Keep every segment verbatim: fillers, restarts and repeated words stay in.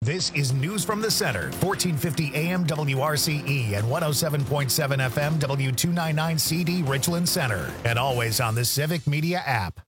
This is News from the Center, fourteen fifty A M W R C E and one oh seven point seven F M W two ninety-nine C D Richland Center, and always on the Civic Media app.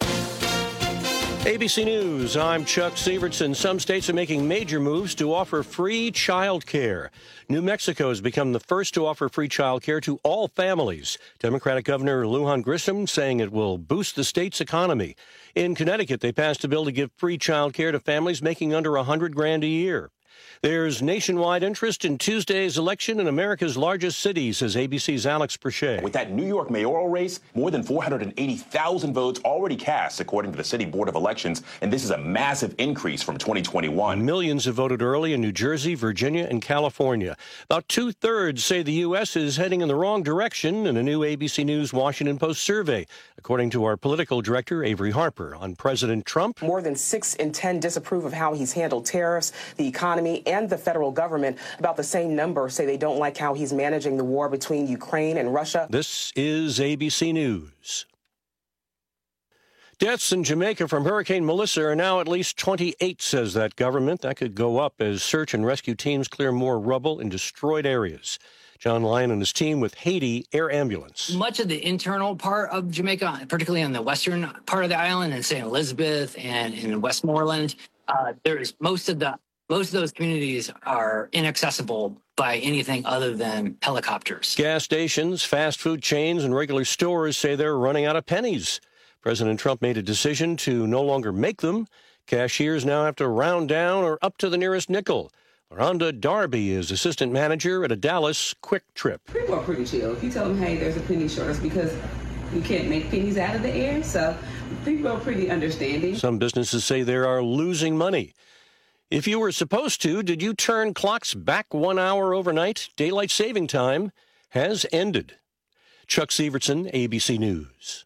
A B C News, I'm Chuck Severson. Some states are making major moves to offer free child care. New Mexico has become the first to offer free child care to all families. Democratic Governor Lujan Grisham saying it will boost the state's economy. In Connecticut, they passed a bill to give free child care to families making under one hundred grand a year. There's nationwide interest in Tuesday's election in America's largest city, says A B C's Alex Perche. With that New York mayoral race, more than four hundred eighty thousand votes already cast, according to the City Board of Elections, and this is a massive increase from twenty twenty-one. Millions have voted early in New Jersey, Virginia, and California. About two-thirds say the U S is heading in the wrong direction in a new A B C News Washington Post survey, according to our political director, Avery Harper, on President Trump. More than six in ten disapprove of how he's handled tariffs, the economy, and the federal government. About the same number say they don't like how he's managing the war between Ukraine and Russia. This is A B C News. Deaths in Jamaica from Hurricane Melissa are now at least twenty-eight, says that government. That could go up as search and rescue teams clear more rubble in destroyed areas. John Lyon and his team with Haiti Air Ambulance. Much of the internal part of Jamaica, particularly on the western part of the island in Saint Elizabeth and in Westmoreland, uh, there's most of the Most of those communities are inaccessible by anything other than helicopters. Gas stations, fast food chains, and regular stores say they're running out of pennies. President Trump made a decision to no longer make them. Cashiers now have to round down or up to the nearest nickel. Rhonda Darby is assistant manager at a Dallas Quick Trip. People are pretty chill. If you tell them, hey, there's a penny short, it's because you can't make pennies out of the air. So people are pretty understanding. Some businesses say they are losing money. If you were supposed to, did you turn clocks back one hour overnight? Daylight saving time has ended. Chuck Severson, A B C News.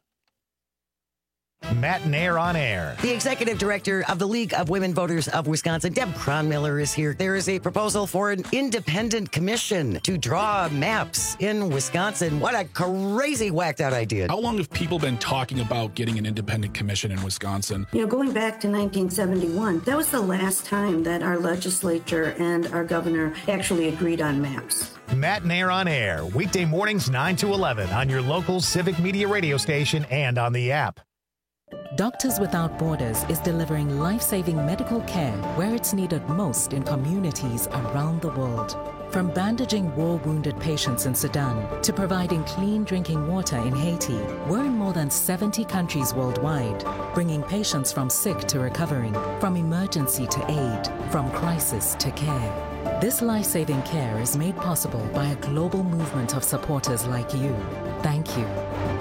Matt Nair on air. The executive director of the League of Women Voters of Wisconsin, Deb Cronmiller, is here. There is a proposal for an independent commission to draw maps in Wisconsin. What a crazy, whacked out idea. How long have people been talking about getting an independent commission in Wisconsin? You know, going back to nineteen seventy-one, that was the last time that our legislature and our governor actually agreed on maps. Matt Nair on air, weekday mornings nine to eleven on your local Civic Media radio station and on the app. Doctors Without Borders is delivering life-saving medical care where it's needed most in communities around the world. From bandaging war-wounded patients in Sudan to providing clean drinking water in Haiti, we're in more than seventy countries worldwide, bringing patients from sick to recovering, from emergency to aid, from crisis to care. This life-saving care is made possible by a global movement of supporters like you. Thank you.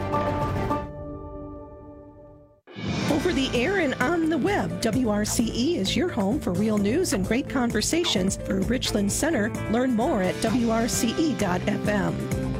Over the air and on the web, W R C E is your home for real news and great conversations. For Richland Center, learn more at W R C E dot F M.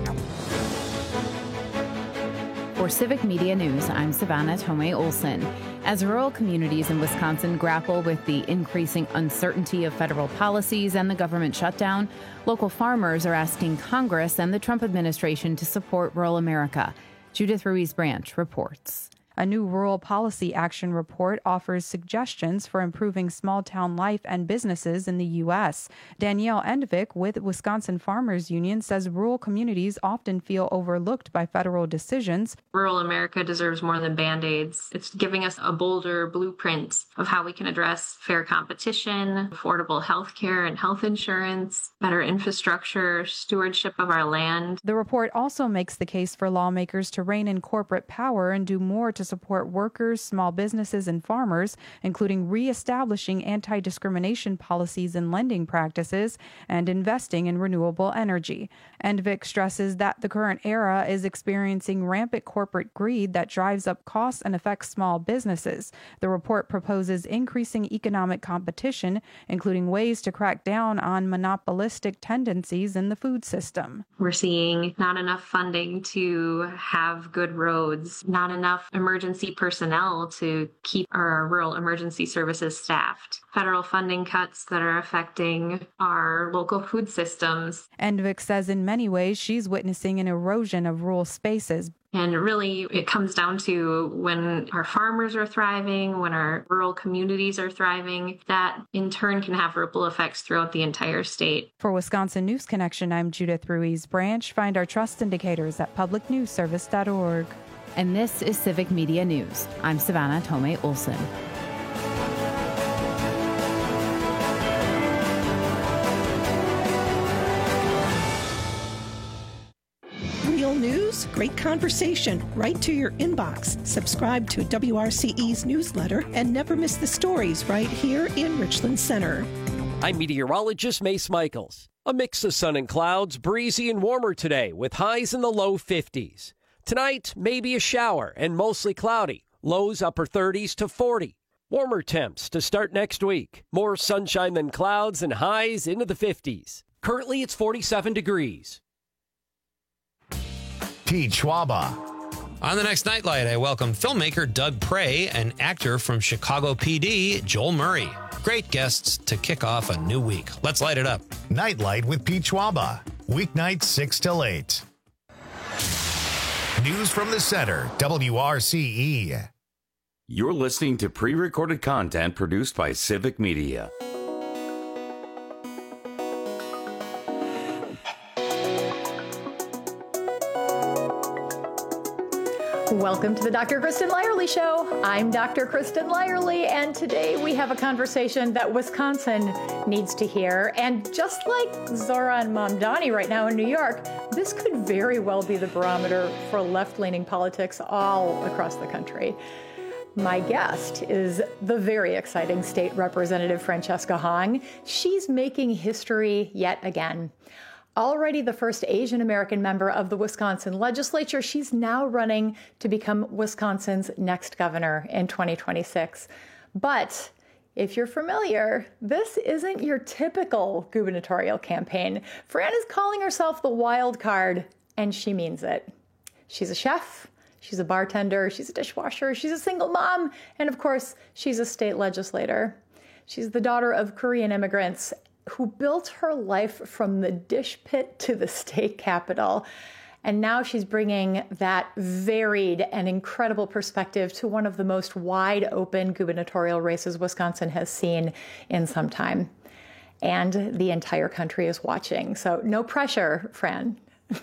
For Civic Media News, I'm Savannah Tomei Olson. As rural communities in Wisconsin grapple with the increasing uncertainty of federal policies and the government shutdown, local farmers are asking Congress and the Trump administration to support rural America. Judith Ruiz Branch reports. A new rural policy action report offers suggestions for improving small-town life and businesses in the U S. Danielle Endvik with Wisconsin Farmers Union says rural communities often feel overlooked by federal decisions. Rural America deserves more than Band-Aids. It's giving us a bolder blueprint of how we can address fair competition, affordable health care and health insurance, better infrastructure, stewardship of our land. The report also makes the case for lawmakers to rein in corporate power and do more to support workers, small businesses, and farmers, including reestablishing anti-discrimination policies and lending practices and investing in renewable energy. Endvik stresses that the current era is experiencing rampant corporate greed that drives up costs and affects small businesses. The report proposes increasing economic competition, including ways to crack down on monopolistic tendencies in the food system. We're seeing not enough funding to have good roads, not enough emergency emergency personnel to keep our rural emergency services staffed. Federal funding cuts that are affecting our local food systems. Endvik says in many ways she's witnessing an erosion of rural spaces. And really, it comes down to when our farmers are thriving, when our rural communities are thriving, that in turn can have ripple effects throughout the entire state. For Wisconsin News Connection, I'm Judith Ruiz Branch. Find our trust indicators at public news service dot org. And this is Civic Media News. I'm Savannah Tomei Olson. Real news, great conversation, right to your inbox. Subscribe to W R C E's newsletter and never miss the stories right here in Richland Center. I'm meteorologist Mace Michaels. A mix of sun and clouds, breezy and warmer today with highs in the low fifties. Tonight, maybe a shower and mostly cloudy. Lows upper thirties to forty. Warmer temps to start next week. More sunshine than clouds and highs into the fifties. Currently, it's forty-seven degrees. Pete Schwaba. On the next Nightlight, I welcome filmmaker Doug Prey and actor from Chicago P D, Joel Murray. Great guests to kick off a new week. Let's light it up. Nightlight with Pete Schwaba. Weeknights six till eight. News from the Center, W R C E. You're listening to pre-recorded content produced by Civic Media. Welcome to the Doctor Kristen Lyerly Show. I'm Doctor Kristen Lyerly, and today we have a conversation that Wisconsin needs to hear. And just like Zohran Mamdani right now in New York, this could very well be the barometer for left-leaning politics all across the country. My guest is the very exciting State Representative Francesca Hong. She's making history yet again. Already the first Asian American member of the Wisconsin legislature, she's now running to become Wisconsin's next governor in twenty twenty-six. But if you're familiar, this isn't your typical gubernatorial campaign. Fran is calling herself the wild card, and she means it. She's a chef, she's a bartender, she's a dishwasher, she's a single mom, and of course, she's a state legislator. She's the daughter of Korean immigrants who built her life from the dish pit to the state capitol. And now she's bringing that varied and incredible perspective to one of the most wide open gubernatorial races Wisconsin has seen in some time. And the entire country is watching. So no pressure, Fran.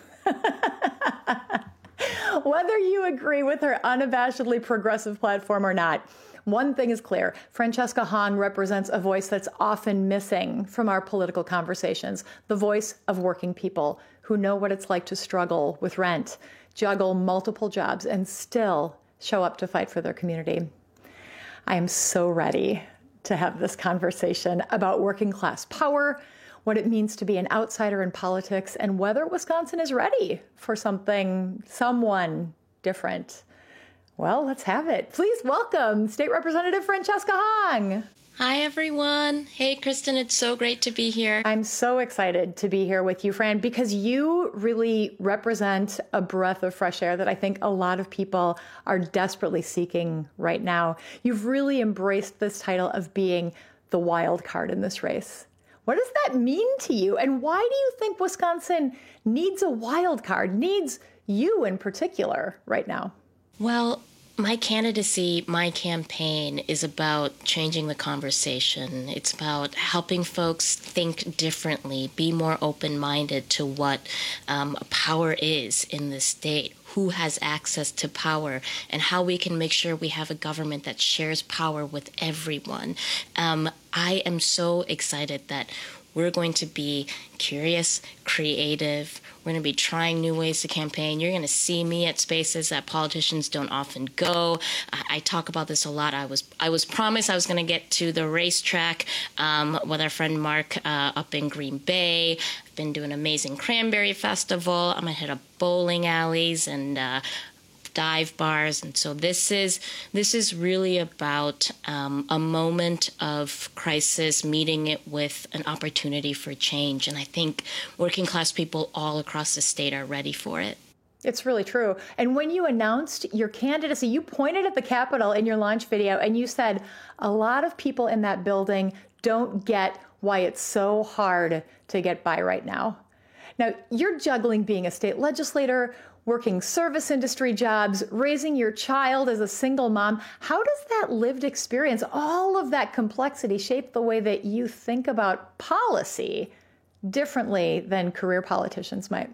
Whether you agree with her unabashedly progressive platform or not, one thing is clear. Francesca Hong represents a voice that's often missing from our political conversations, the voice of working people who know what it's like to struggle with rent, juggle multiple jobs, and still show up to fight for their community. I am so ready to have this conversation about working class power, what it means to be an outsider in politics, and whether Wisconsin is ready for something, someone different. Well, let's have it. Please welcome State Representative Francesca Hong. Hi, everyone. Hey, Kristen, it's so great to be here. I'm so excited to be here with you, Fran, because you really represent a breath of fresh air that I think a lot of people are desperately seeking right now. You've really embraced this title of being the wild card in this race. What does that mean to you? And why do you think Wisconsin needs a wild card, needs you in particular right now? Well, my candidacy, my campaign is about changing the conversation. It's about helping folks think differently, be more open-minded to what um, power is in this state, who has access to power, and how we can make sure we have a government that shares power with everyone. Um, I am so excited that we're going to be curious, creative. We're going to be trying new ways to campaign. You're going to see me at spaces that politicians don't often go. I, I talk about this a lot. I was I was promised I was going to get to the racetrack um, with our friend Mark uh, up in Green Bay. I've been doing an amazing cranberry festival. I'm going to hit up bowling alleys and uh, dive bars. And so this is this is really about um, a moment of crisis, meeting it with an opportunity for change. And I think working class people all across the state are ready for it. It's really true. And when you announced your candidacy, you pointed at the Capitol in your launch video and you said a lot of people in that building don't get why it's so hard to get by right now. Now, you're juggling being a state legislator working service industry jobs, raising your child as a single mom. How does that lived experience, all of that complexity, shape the way that you think about policy differently than career politicians might?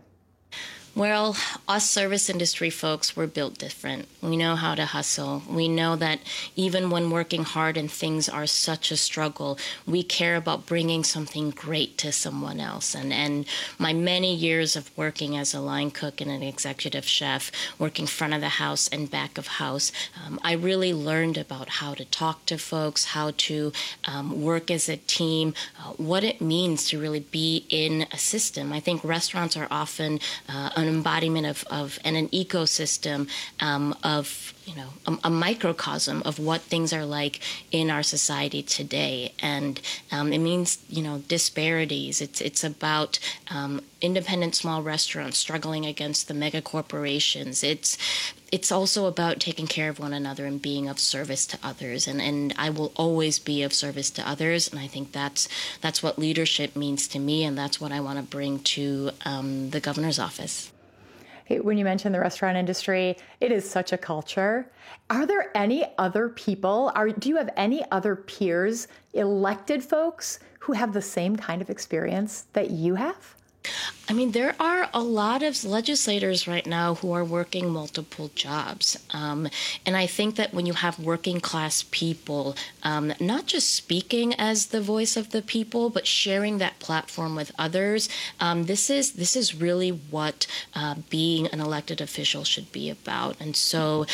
Well, us service industry folks, we're built different. We know how to hustle. We know that even when working hard and things are such a struggle, we care about bringing something great to someone else. And, and my many years of working as a line cook and an executive chef, working front of the house and back of house, um, I really learned about how to talk to folks, how to um, work as a team, uh, what it means to really be in a system. I think restaurants are often uh, an embodiment of, of and an ecosystem um, of, you know, a, a microcosm of what things are like in our society today. And um, it means, you know, disparities. It's it's about um, independent small restaurants struggling against the mega corporations. It's it's also about taking care of one another and being of service to others. And, and I will always be of service to others. And I think that's that's what leadership means to me. And that's what I want to bring to um, the governor's office. Hey, when you mentioned the restaurant industry, it is such a culture. Are there any other people, are, do you have any other peers, elected folks, who have the same kind of experience that you have? I mean, there are a lot of legislators right now who are working multiple jobs. Um, and I think that when you have working class people, um, not just speaking as the voice of the people, but sharing that platform with others, um, this is this is really what uh, being an elected official should be about. And so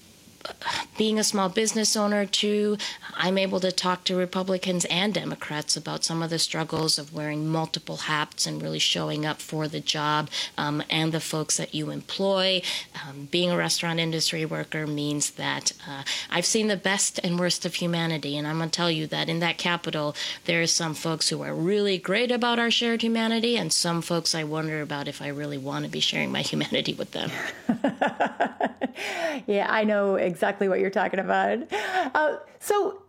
being a small business owner, too, I'm able to talk to Republicans and Democrats about some of the struggles of wearing multiple hats and really showing up for the job um, and the folks that you employ. Um, being a restaurant industry worker means that uh, I've seen the best and worst of humanity, and I'm going to tell you that in that Capitol, there are some folks who are really great about our shared humanity, and some folks I wonder about if I really want to be sharing my humanity with them. Yeah, I know exactly what you're talking about. Uh, so,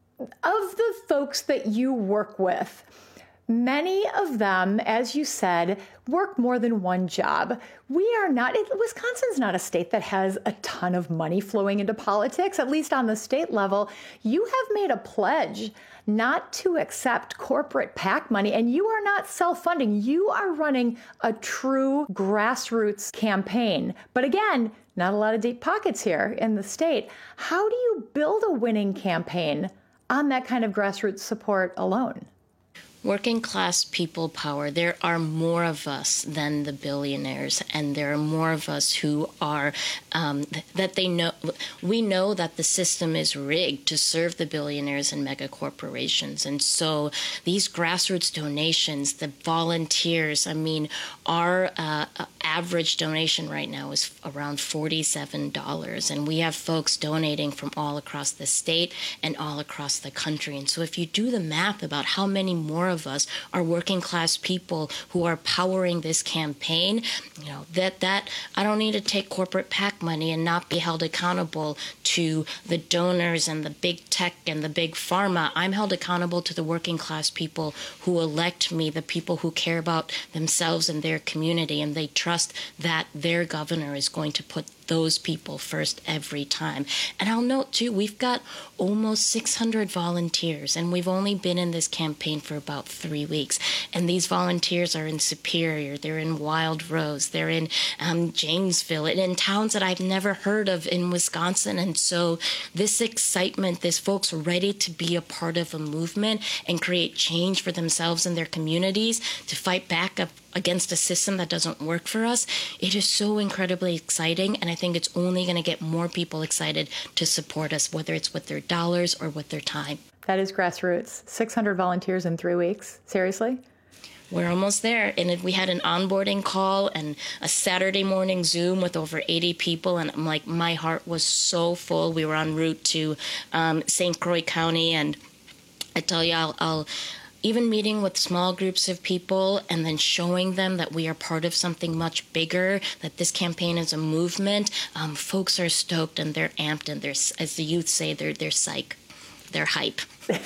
of the folks that you work with, many of them, as you said, work more than one job. We are not, it, Wisconsin's not a state that has a ton of money flowing into politics, at least on the state level. You have made a pledge not to accept corporate PAC money, and you are not self-funding. You are running a true grassroots campaign. But again, not a lot of deep pockets here in the state. How do you build a winning campaign on that kind of grassroots support alone? Working class people power. There are more of us than the billionaires, and there are more of us who are um, that they know. We know that the system is rigged to serve the billionaires and mega corporations, and so these grassroots donations, the volunteers. I mean, our uh, average donation right now is around forty-seven dollars, and we have folks donating from all across the state and all across the country. And so, if you do the math about how many more of us are working class people who are powering this campaign, you know, that that I don't need to take corporate PAC money and not be held accountable to the donors and the big tech and the big pharma. I'm held accountable to the working class people who elect me, the people who care about themselves and their community, and they trust that their governor is going to put those people first every time. And I'll note, too, we've got almost six hundred volunteers, and we've only been in this campaign for about three weeks. And these volunteers are in Superior, they're in Wild Rose, they're in um, Janesville, and in towns that I've never heard of in Wisconsin. And so this excitement, this folks ready to be a part of a movement and create change for themselves and their communities to fight back up against a system that doesn't work for us, it is so incredibly exciting, and I think it's only going to get more people excited to support us, whether it's with their dollars or with their time. That is grassroots. six hundred volunteers in three weeks. Seriously? We're almost there. And we had an onboarding call and a Saturday morning Zoom with over eighty people. And I'm like, my heart was so full. We were en route to um, Saint Croix County. And I tell you, I'll, I'll even meeting with small groups of people and then showing them that we are part of something much bigger, that this campaign is a movement, um, folks are stoked and they're amped and they're, as the youth say, they're, they're psych. their hype.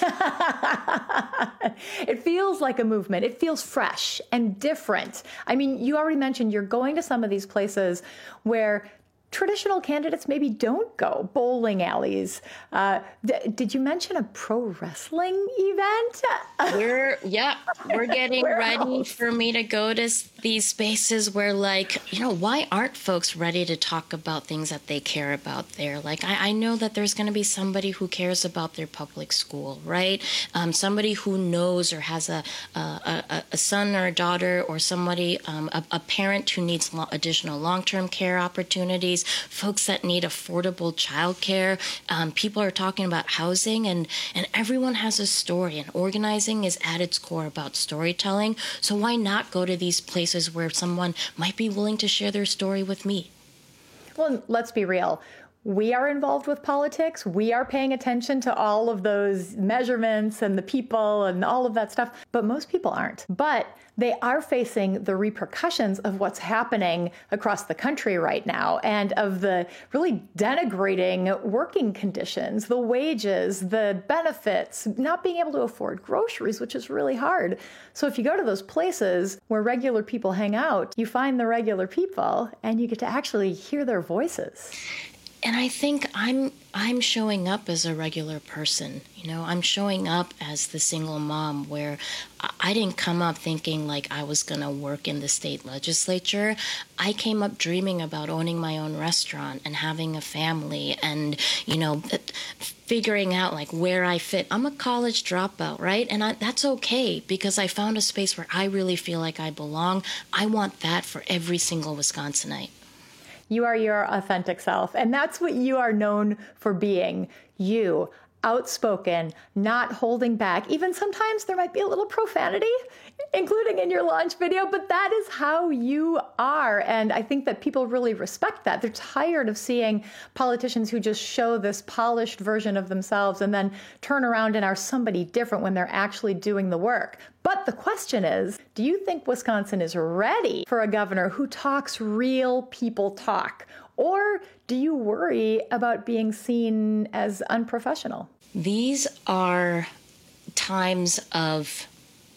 It feels like a movement. It feels fresh and different. I mean, you already mentioned you're going to some of these places where traditional candidates maybe don't go, bowling alleys. Uh, th- did you mention a pro wrestling event? We're, yeah, we're getting ready for me to go to these spaces where, like, you know, why aren't folks ready to talk about things that they care about there? Like, I, I know that there's going to be somebody who cares about their public school, right? Um, somebody who knows or has a, a, a, a son or a daughter or somebody, um, a, a parent who needs lo- additional long-term care opportunities, folks that need affordable childcare. Um, people are talking about housing, and, and everyone has a story, and organizing is at its core about storytelling. So why not go to these places where someone might be willing to share their story with me? Well, let's be real. We are involved with politics. We are paying attention to all of those measurements and the people and all of that stuff, but most people aren't. But they are facing the repercussions of what's happening across the country right now, and of the really denigrating working conditions, the wages, the benefits, not being able to afford groceries, which is really hard. So if you go to those places where regular people hang out, you find the regular people and you get to actually hear their voices. And I think I'm I'm showing up as a regular person. You know, I'm showing up as the single mom, where I didn't come up thinking like I was going to work in the state legislature. I came up dreaming about owning my own restaurant and having a family and, you know, figuring out like where I fit. I'm a college dropout, right? And I, that's okay, because I found a space where I really feel like I belong. I want that for every single Wisconsinite. You are your authentic self. And that's what you are known for being. You, outspoken, not holding back. Even sometimes there might be a little profanity, including in your launch video, but that is how you are. And I think that people really respect that. They're tired of seeing politicians who just show this polished version of themselves and then turn around and are somebody different when they're actually doing the work. But the question is, do you think Wisconsin is ready for a governor who talks real people talk? Or do you worry about being seen as unprofessional? These are times of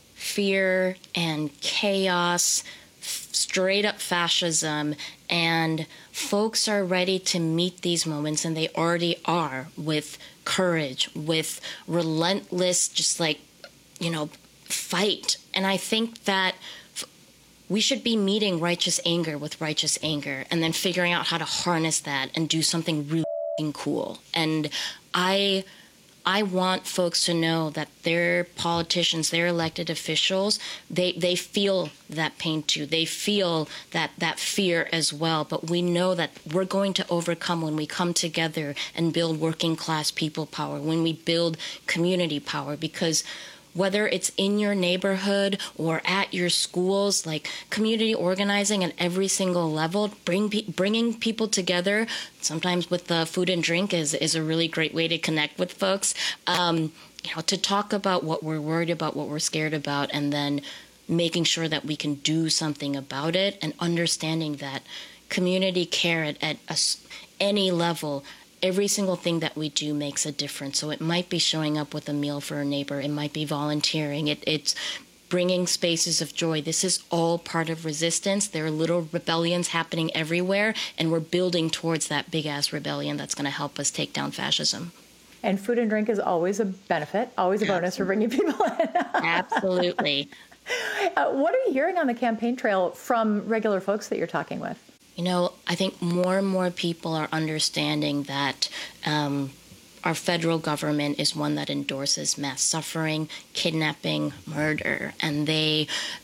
fear and chaos, straight up fascism, and folks are ready to meet these moments, and they already are, with courage, with relentless, just like, you know, fight. And I think that we should be meeting righteous anger with righteous anger and then figuring out how to harness that and do something really cool. And I I want folks to know that their politicians, their elected officials, they, they feel that pain too. They feel that, that fear as well. But we know that we're going to overcome when we come together and build working class people power, when we build community power, because whether it's in your neighborhood or at your schools, like community organizing at every single level, bring bringing people together, sometimes with the food and drink is, is a really great way to connect with folks, um, you know, to talk about what we're worried about, what we're scared about, and then making sure that we can do something about it, and understanding that community care at, at a, any level, every single thing that we do makes a difference. So it might be showing up with a meal for a neighbor. It might be volunteering. It, it's bringing spaces of joy. This is all part of resistance. There are little rebellions happening everywhere, and we're building towards that big-ass rebellion that's going to help us take down fascism. And food and drink is always a benefit, always a bonus for bringing people in. Absolutely. Uh, what are you hearing on the campaign trail from regular folks that you're talking with? You know, I think more and more people are understanding that um, our federal government is one that endorses mass suffering, kidnapping, murder, and they,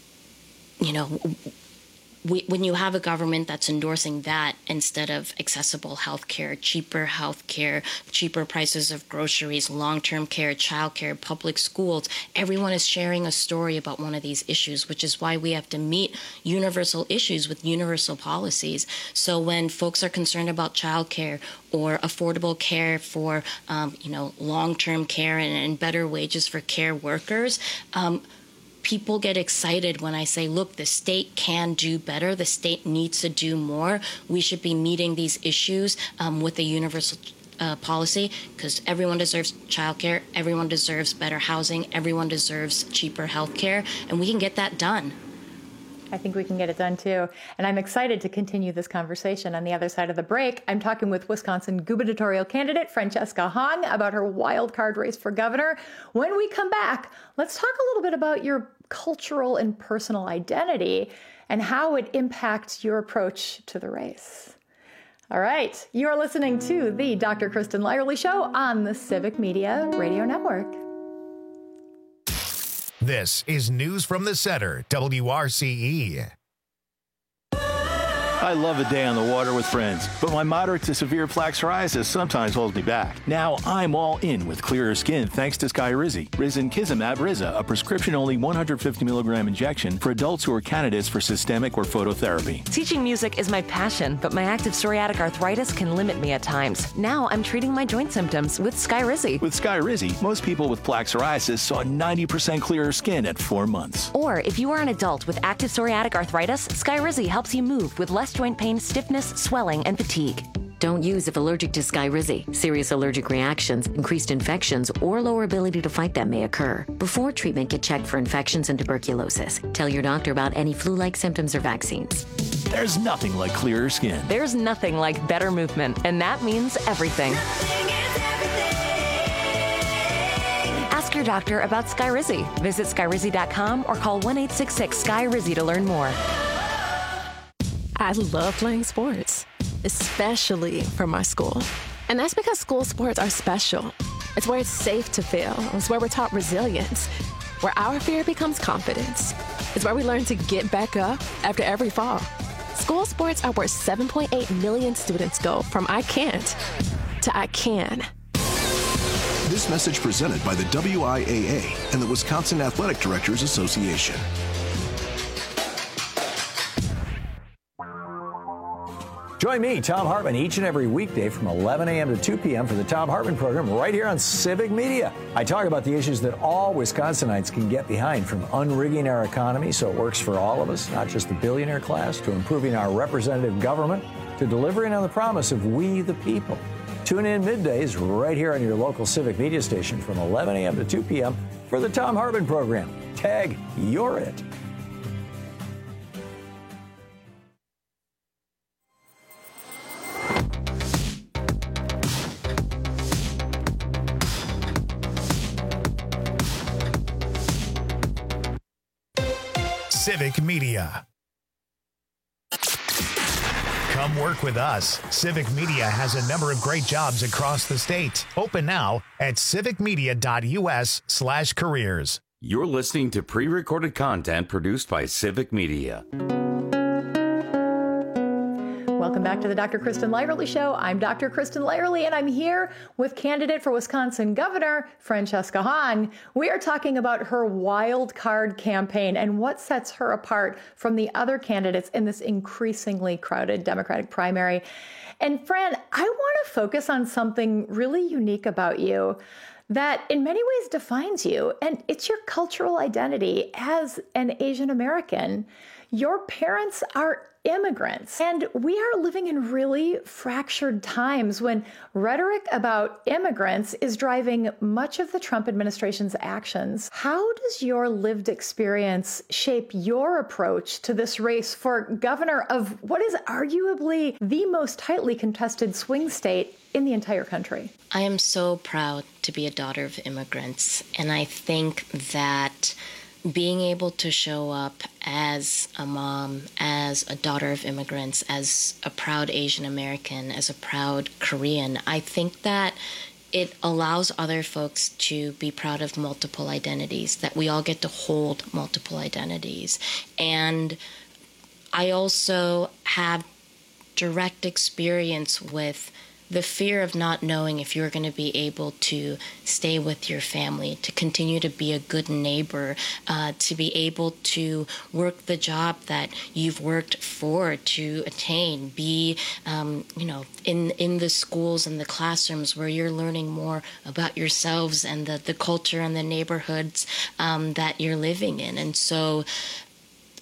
you know, we, when you have a government that's endorsing that instead of accessible health care, cheaper health care, cheaper prices of groceries, long-term care, childcare, public schools, everyone is sharing a story about one of these issues, which is why we have to meet universal issues with universal policies. So when folks are concerned about childcare or affordable care for, um, you know, long-term care and, and better wages for care workers, um, people get excited when I say, look, the state can do better. The state needs to do more. We should be meeting these issues um, with a universal uh, policy, because everyone deserves childcare, everyone deserves better housing, everyone deserves cheaper health care, and we can get that done. I think we can get it done too. And I'm excited to continue this conversation. On the other side of the break, I'm talking with Wisconsin gubernatorial candidate Francesca Hong about her wild card race for governor. When we come back, let's talk a little bit about your cultural and personal identity and how it impacts your approach to the race. All right, you're listening to the Doctor Kristen Lyerly Show on the Civic Media Radio Network. This is News from the Center, W R C E. I love a day on the water with friends, but my moderate to severe plaque psoriasis sometimes holds me back. Now I'm all in with clearer skin thanks to Skyrizi. Risankizumab Riza, a prescription-only one hundred fifty milligram injection for adults who are candidates for systemic or phototherapy. Teaching music is my passion, but my active psoriatic arthritis can limit me at times. Now I'm treating my joint symptoms with Skyrizi. With Skyrizi, most people with plaque psoriasis saw ninety percent clearer skin at four months. Or if you are an adult with active psoriatic arthritis, Skyrizi helps you move with less joint pain, stiffness, swelling, and fatigue. Don't use if allergic to Skyrizi. Serious allergic reactions, increased infections, or lower ability to fight them may occur. Before treatment, get checked for infections and tuberculosis. Tell your doctor about any flu-like symptoms or vaccines. There's nothing like clearer skin. There's nothing like better movement, and that means everything. Ask your doctor about Skyrizi. Visit Skyrizi dot com or call one eight six six Skyrizi to learn more. I love playing sports, especially for my school. And that's because school sports are special. It's where it's safe to fail. It's where we're taught resilience, where our fear becomes confidence. It's where we learn to get back up after every fall. School sports are where seven point eight million students go from I can't to I can. This message presented by the W I A A and the Wisconsin Athletic Directors Association. Join me, Thom Hartmann, each and every weekday from eleven a.m. to two p.m. for the Thom Hartmann program right here on Civic Media. I talk about the issues that all Wisconsinites can get behind, from unrigging our economy so it works for all of us, not just the billionaire class, to improving our representative government, to delivering on the promise of we the people. Tune in middays right here on your local Civic Media station from eleven a.m. to two p.m. for the Thom Hartmann program. Tag, you're it. Civic Media. Come work with us. Civic Media has a number of great jobs across the state. Open now at civicmedia.us slash careers. You're listening to pre-recorded content produced by Civic Media. Welcome back to the Doctor Kristen Lyerly Show. I'm Doctor Kristen Lyerly, and I'm here with candidate for Wisconsin Governor, Francesca Hong. We are talking about her wild card campaign and what sets her apart from the other candidates in this increasingly crowded Democratic primary. And Fran, I want to focus on something really unique about you that in many ways defines you, and it's your cultural identity as an Asian American. Your parents are immigrants, and we are living in really fractured times when rhetoric about immigrants is driving much of the Trump administration's actions. How does your lived experience shape your approach to this race for governor of what is arguably the most tightly contested swing state in the entire country? I am so proud to be a daughter of immigrants, and I think that being able to show up as a mom, as a daughter of immigrants, as a proud Asian American, as a proud Korean, I think that it allows other folks to be proud of multiple identities, that we all get to hold multiple identities. And I also have direct experience with the fear of not knowing if you're going to be able to stay with your family, to continue to be a good neighbor, uh, to be able to work the job that you've worked for to attain, be, um, you know, in, in the schools and the classrooms where you're learning more about yourselves and the, the culture and the neighborhoods um, that you're living in. And so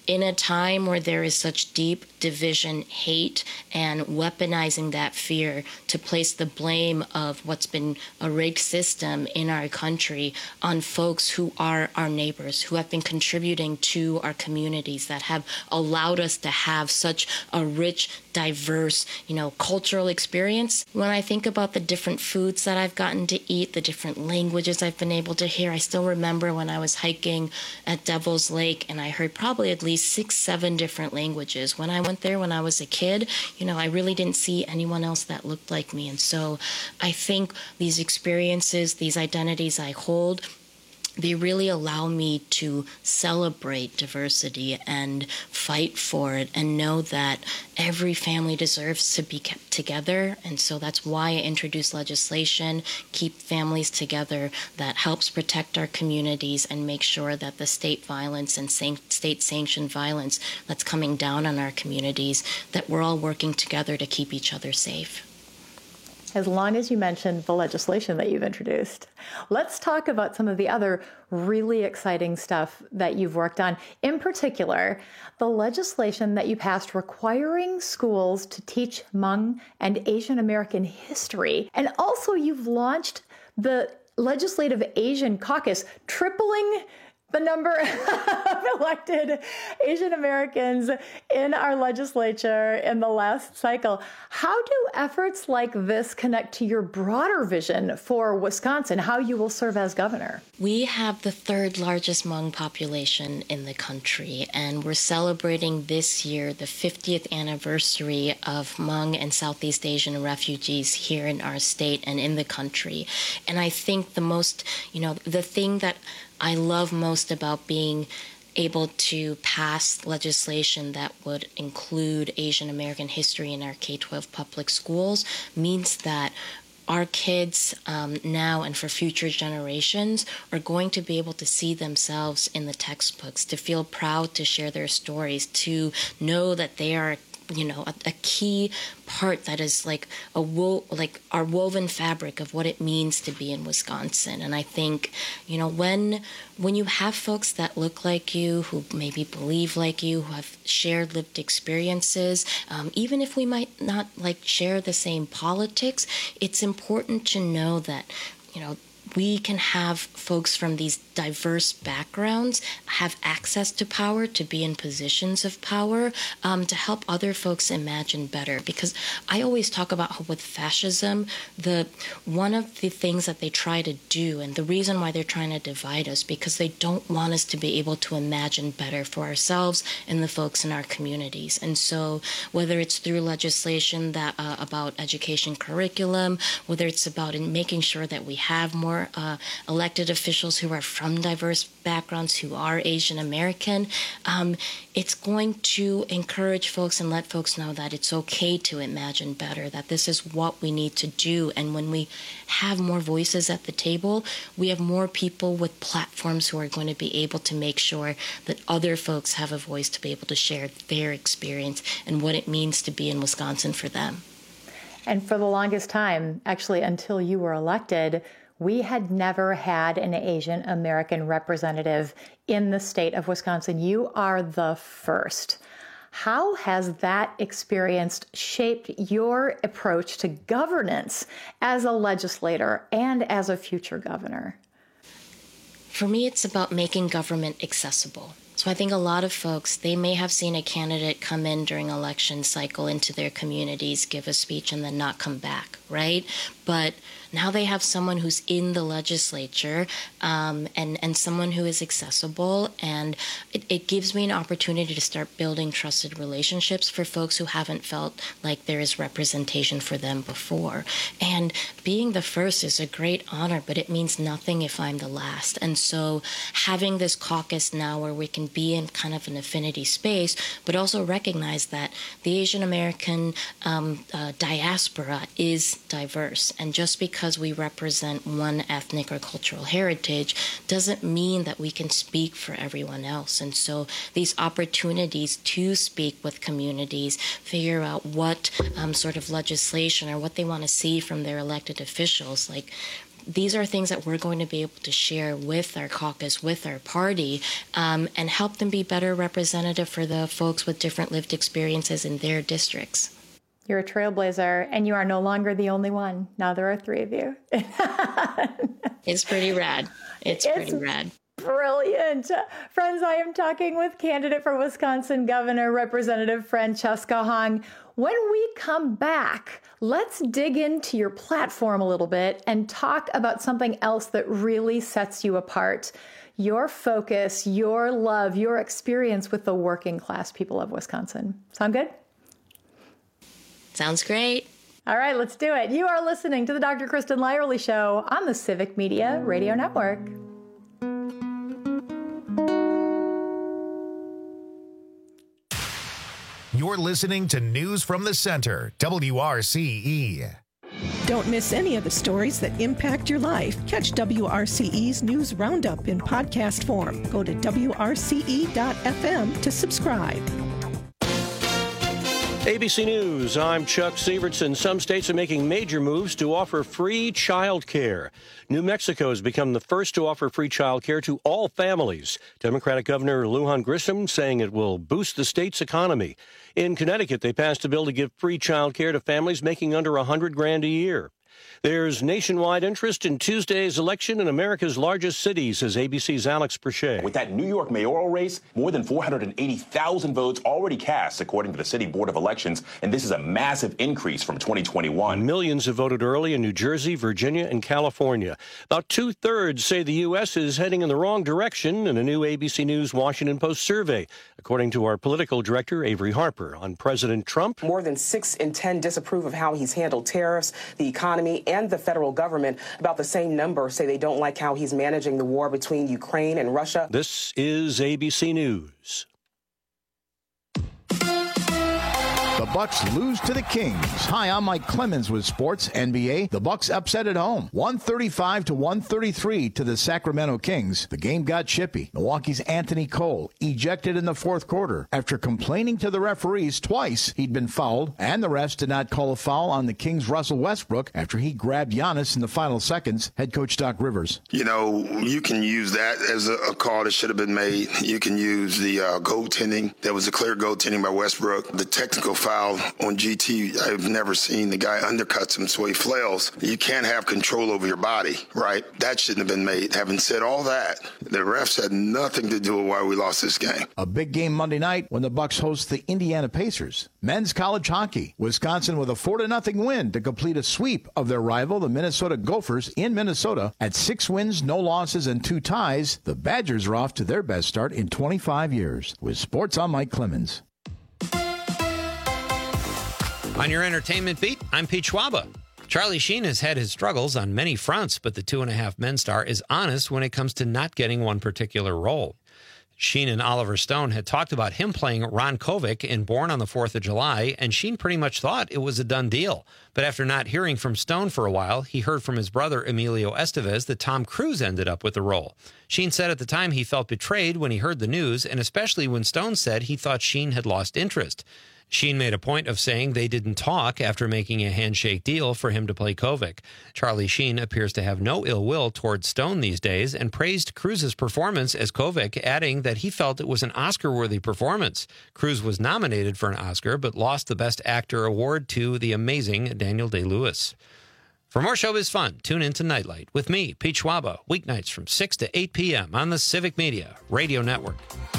in a time where there is such deep division, hate, and weaponizing that fear to place the blame of what's been a rigged system in our country on folks who are our neighbors, who have been contributing to our communities, that have allowed us to have such a rich, diverse, you know, cultural experience. When I think about the different foods that I've gotten to eat, the different languages I've been able to hear, I still remember when I was hiking at Devil's Lake and I heard probably at least six, seven different languages. When I went there when I was a kid, you know, I really didn't see anyone else that looked like me. And so I think these experiences, these identities I hold, they really allow me to celebrate diversity and fight for it and know that every family deserves to be kept together. And so that's why I introduce legislation, keep families together, that helps protect our communities and make sure that the state violence and state-sanctioned violence that's coming down on our communities, that we're all working together to keep each other safe. As long as you mentioned the legislation that you've introduced, let's talk about some of the other really exciting stuff that you've worked on. In particular, the legislation that you passed requiring schools to teach Hmong and Asian American history. And also you've launched the Legislative Asian Caucus, tripling the number of elected Asian Americans in our legislature in the last cycle. How do efforts like this connect to your broader vision for Wisconsin, how you will serve as governor? We have the third largest Hmong population in the country, and we're celebrating this year the fiftieth anniversary of Hmong and Southeast Asian refugees here in our state and in the country. And I think the most, you know, the thing that I love most about being able to pass legislation that would include Asian American history in our K twelve public schools means that our kids um, now and for future generations are going to be able to see themselves in the textbooks, to feel proud to share their stories, to know that they are, you know, a, a key part that is like a wo- like our woven fabric of what it means to be in Wisconsin. And I think, you know, when when you have folks that look like you, who maybe believe like you, who have shared lived experiences, um, even if we might not like share the same politics, it's important to know that, you know, we can have folks from these diverse backgrounds have access to power, to be in positions of power, um, to help other folks imagine better. Because I always talk about how with fascism, the one of the things that they try to do, and the reason why they're trying to divide us, because they don't want us to be able to imagine better for ourselves and the folks in our communities. And so whether it's through legislation that uh, about education curriculum, whether it's about in making sure that we have more Uh, elected officials who are from diverse backgrounds, who are Asian American, um, it's going to encourage folks and let folks know that it's okay to imagine better, that this is what we need to do. And when we have more voices at the table, we have more people with platforms who are going to be able to make sure that other folks have a voice to be able to share their experience and what it means to be in Wisconsin for them. And for the longest time, actually until you were elected, we had never had an Asian American representative in the state of Wisconsin. You are the first. How has that experience shaped your approach to governance as a legislator and as a future governor? For me, it's about making government accessible. So I think a lot of folks, they may have seen a candidate come in during election cycle into their communities, give a speech, and then not come back, right? But now they have someone who's in the legislature um, and, and someone who is accessible. And it, it gives me an opportunity to start building trusted relationships for folks who haven't felt like there is representation for them before. And being the first is a great honor, but it means nothing if I'm the last. And so having this caucus now where we can be in kind of an affinity space, but also recognize that the Asian American um, uh, diaspora is diverse. And just because we represent one ethnic or cultural heritage doesn't mean that we can speak for everyone else. And so these opportunities to speak with communities, figure out what um, sort of legislation or what they want to see from their elected officials, like these are things that we're going to be able to share with our caucus, with our party, um, and help them be better representative for the folks with different lived experiences in their districts. You're a trailblazer, and you are no longer the only one. Now there are three of you. It's pretty rad. It's, it's pretty rad. Brilliant. Friends, I am talking with candidate for Wisconsin Governor, Representative Francesca Hong. When we come back, let's dig into your platform a little bit and talk about something else that really sets you apart. Your focus, your love, your experience with the working class people of Wisconsin. Sound good? Sounds great. All right, let's do it. You are listening to the Doctor Kristen Lyerly Show on the Civic Media Radio Network. You're listening to News from the Center, W R C E. Don't miss any of the stories that impact your life. Catch W R C E's News Roundup in podcast form. Go to W R C E dot F M to subscribe. A B C News, I'm Chuck Sievertson. Some states are making major moves to offer free child care. New Mexico has become the first to offer free child care to all families. Democratic Governor Lujan Grisham saying it will boost the state's economy. In Connecticut, they passed a bill to give free child care to families making under one hundred grand a year. There's nationwide interest in Tuesday's election in America's largest cities, says A B C's Alex Perche. With that New York mayoral race, more than four hundred eighty thousand votes already cast, according to the City Board of Elections, and this is a massive increase from twenty twenty-one. Millions have voted early in New Jersey, Virginia, and California. About two-thirds say the U S is heading in the wrong direction in a new A B C News Washington Post survey, according to our political director, Avery Harper, on President Trump. More than six in ten disapprove of how he's handled tariffs, the economy, and the federal government. About the same number say they don't like how he's managing the war between Ukraine and Russia. This is A B C News. The Bucks lose to the Kings. Hi, I'm Mike Clemens with Sports N B A. The Bucks upset at home, one thirty-five to one thirty-three to the Sacramento Kings. The game got chippy. Milwaukee's Anthony Cole ejected in the fourth quarter after complaining to the referees twice he'd been fouled, and the refs did not call a foul on the Kings' Russell Westbrook after he grabbed Giannis in the final seconds. Head coach Doc Rivers. You know, you can use that as a, a call that should have been made. You can use the uh, goaltending. There was a clear goaltending by Westbrook. The technical foul on G T, I've never seen the guy undercuts him so he flails. You can't have control over your body, right? That shouldn't have been made. Having said all that, the refs had nothing to do with why we lost this game. A big game Monday night when the Bucks host the Indiana Pacers. Men's college hockey. Wisconsin with a four to nothing win to complete a sweep of their rival, the Minnesota Gophers, in Minnesota. At six wins, no losses, and two ties, the Badgers are off to their best start in twenty-five years. With Sports, I'm Mike Clemens. On your entertainment beat, I'm Pete Schwaba. Charlie Sheen has had his struggles on many fronts, but the Two and a Half Men star is honest when it comes to not getting one particular role. Sheen and Oliver Stone had talked about him playing Ron Kovic in Born on the fourth of July, and Sheen pretty much thought it was a done deal. But after not hearing from Stone for a while, he heard from his brother Emilio Estevez that Tom Cruise ended up with the role. Sheen said at the time he felt betrayed when he heard the news, and especially when Stone said he thought Sheen had lost interest. Sheen made a point of saying they didn't talk after making a handshake deal for him to play Kovic. Charlie Sheen appears to have no ill will towards Stone these days and praised Cruise's performance as Kovic, adding that he felt it was an Oscar-worthy performance. Cruise was nominated for an Oscar but lost the Best Actor award to the amazing Daniel Day-Lewis. For more showbiz fun, tune in to Nightlight with me, Pete Schwaba, weeknights from six to eight p.m. on the Civic Media Radio Network.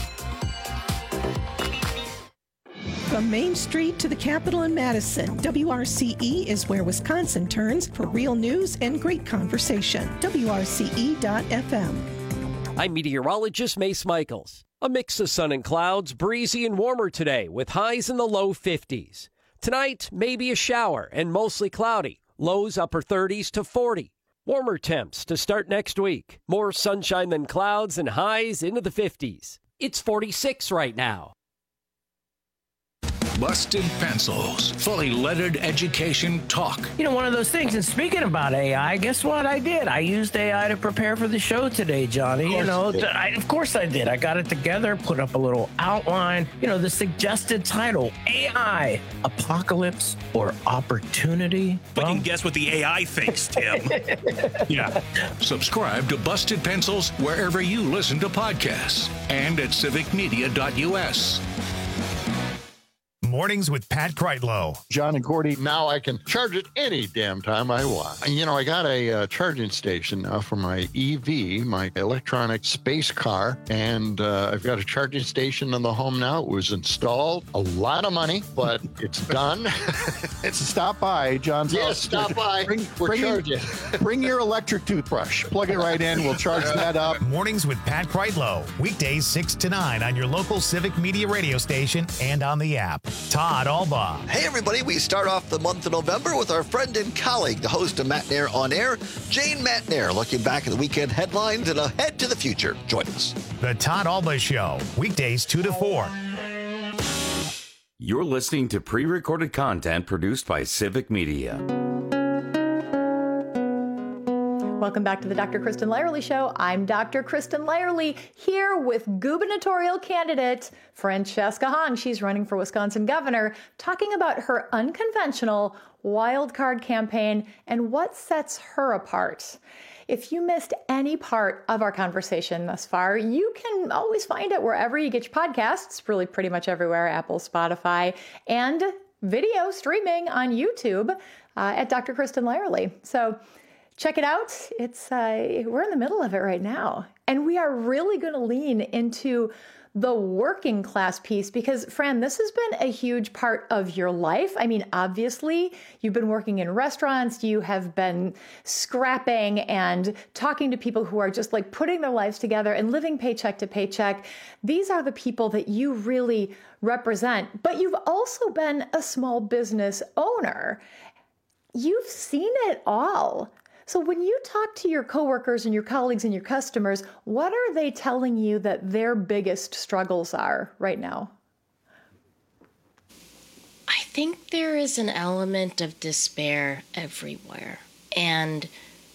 From Main Street to the Capitol in Madison, W R C E is where Wisconsin turns for real news and great conversation. W R C E dot F M. I'm meteorologist Mace Michaels. A mix of sun and clouds, breezy and warmer today with highs in the low fifties. Tonight, maybe a shower and mostly cloudy. Lows upper thirties to forty. Warmer temps to start next week. More sunshine than clouds and highs into the fifties. It's forty-six right now. Busted Pencils. Fully lettered education talk. You know, one of those things, and speaking about A I, guess what I did? I used A I to prepare for the show today, Johnny. You know, you I, of course I did. I got it together, put up a little outline. You know, the suggested title, A I, Apocalypse or Opportunity? We well, can guess what the A I thinks, Tim. Yeah. Subscribe to Busted Pencils wherever you listen to podcasts and at civic media dot u s. Mornings with Pat Kreitlow. John and Gordy, now I can charge it any damn time I want. And, you know, I got a uh, charging station now for my E V, my electronic space car, and uh, I've got a charging station in the home now. It was installed. A lot of money, but it's done. It's stop by, John's yes, house. stop by. Bring, We're bring, charging. Bring your electric toothbrush. Plug it right in. We'll charge that up. Mornings with Pat Kreitlow. Weekdays six to nine on your local Civic Media radio station and on the app. Todd Alba. Hey, everybody. We start off the month of November with our friend and colleague, the host of Matt Nair on Air, Jane Matt Nair, looking back at the weekend headlines and ahead to the future. Join us. The Todd Alba Show. Weekdays two to four. You're listening to pre-recorded content produced by Civic Media. Welcome back to the Doctor Kristen Lyerly Show. I'm Doctor Kristen Lyerly here with gubernatorial candidate Francesca Hong. She's running for Wisconsin governor, talking about her unconventional wildcard campaign and what sets her apart. If you missed any part of our conversation thus far, you can always find it wherever you get your podcasts, really pretty much everywhere, Apple, Spotify, and video streaming on YouTube uh, at Doctor Kristen Lyerly. So check it out. It's uh, we're in the middle of it right now. And we are really going to lean into the working class piece because, Fran, this has been a huge part of your life. I mean, obviously, you've been working in restaurants. You have been scrapping and talking to people who are just like putting their lives together and living paycheck to paycheck. These are the people that you really represent. But you've also been a small business owner. You've seen it all. So when you talk to your coworkers and your colleagues and your customers, what are they telling you that their biggest struggles are right now? I think there is an element of despair everywhere. And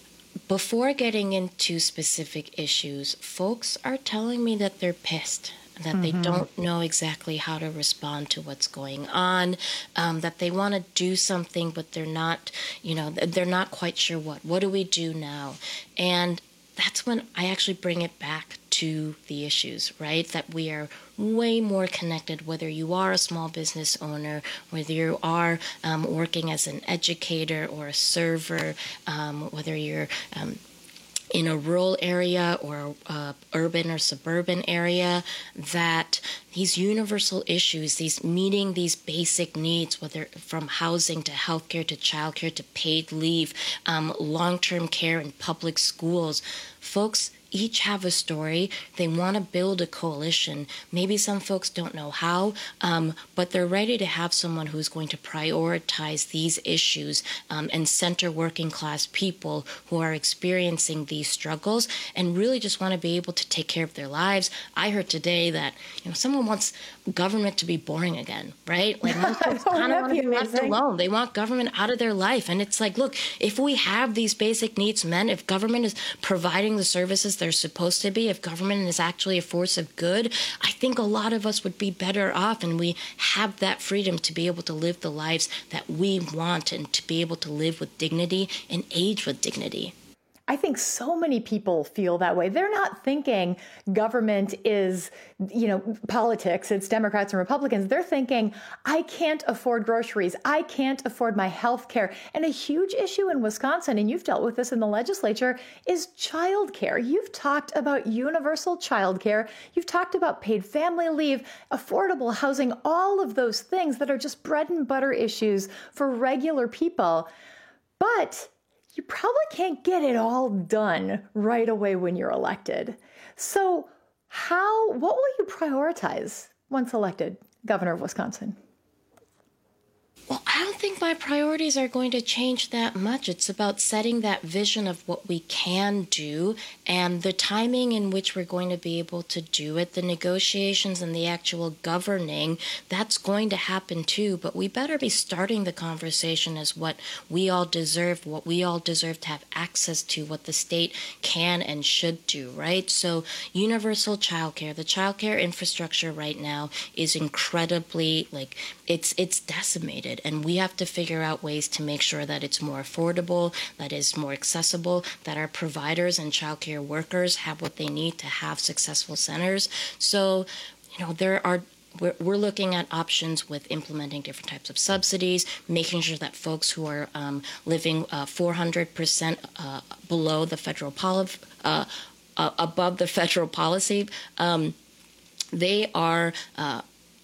before getting into specific issues, folks are telling me that they're pissed, that mm-hmm. they don't know exactly how to respond to what's going on, um, that they want to do something, but they're not, you know, they're not quite sure what. What do we do now? And that's when I actually bring it back to the issues, right? That we are way more connected, whether you are a small business owner, whether you are um, working as an educator or a server, um, whether you're um, in a rural area or uh, urban or suburban area, that these universal issues, these meeting these basic needs, whether from housing to healthcare to childcare to paid leave, um, long-term care and public schools, folks each have a story. They want to build a coalition. Maybe some folks don't know how, um, but they're ready to have someone who's going to prioritize these issues um, and center working class people who are experiencing these struggles and really just want to be able to take care of their lives. I heard today that, you know, someone wants government to be boring again, right? Like most folks kind of want to be left alone. They want government out of their life. And it's like, look, if we have these basic needs met, if government is providing the services they're supposed to be, if government is actually a force of good, I think a lot of us would be better off, and we have that freedom to be able to live the lives that we want and to be able to live with dignity and age with dignity. I think so many people feel that way. They're not thinking government is, you know, politics, it's Democrats and Republicans. They're thinking, I can't afford groceries. I can't afford my health care. And a huge issue in Wisconsin, and you've dealt with this in the legislature, is childcare. You've talked about universal childcare. You've talked about paid family leave, affordable housing, all of those things that are just bread and butter issues for regular people. But you probably can't get it all done right away when you're elected. So how, what will you prioritize once elected governor of Wisconsin? Well, don't think my priorities are going to change that much. It's about setting that vision of what we can do and the timing in which we're going to be able to do it. The negotiations and the actual governing, that's going to happen too, but we better be starting the conversation as what we all deserve, what we all deserve to have access to, what the state can and should do, right? So universal childcare, the childcare infrastructure right now is incredibly, like, it's it's decimated, and we have to figure out ways to make sure that it's more affordable, that is more accessible, that our providers and childcare workers have what they need to have successful centers. So, you know, there are We're, we're looking at options with implementing different types of subsidies, making sure that folks who are um, living uh, four hundred percent uh, below the federal policy, uh, uh, above the federal policy, um, they are uh,